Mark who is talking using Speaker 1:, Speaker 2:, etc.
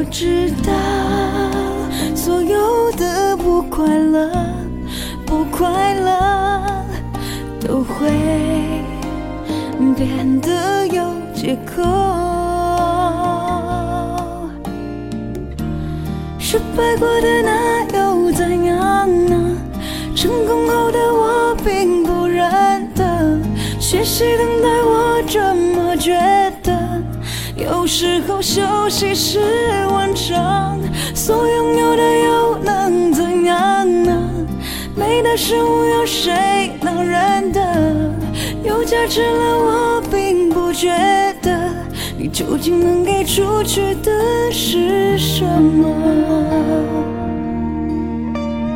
Speaker 1: 知道所有的不快乐都会变得有借口。失败过的那又怎样呢？成功后的我并不认得，学习等待我这么觉得。有时候休息是完成，所拥有的又能怎样呢？美的事物有谁能认得？有价值了我并不觉得，你究竟能给出去的是什么？